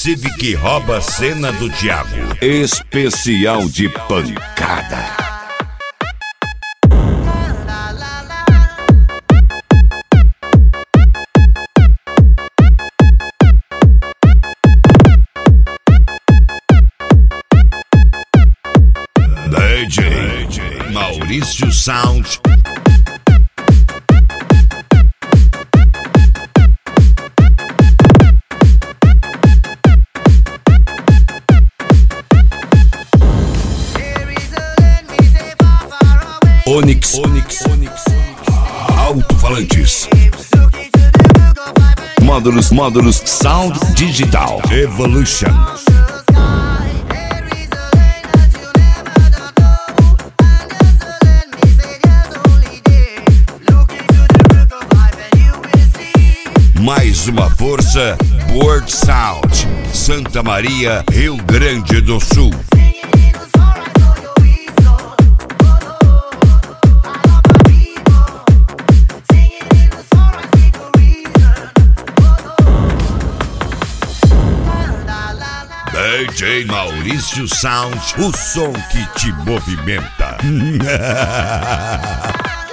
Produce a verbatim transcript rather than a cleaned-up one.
Civic rouba a cena do Thiago. Especial de pancada. D J Maurício Sound. Onyx, Onyx, Onyx, alto-falantes, Módulos, módulos, sound digital. Evolution, mais uma força, Board Sound, Santa Maria, Rio Grande do Sul. D J Maurício Sound, o som que te movimenta.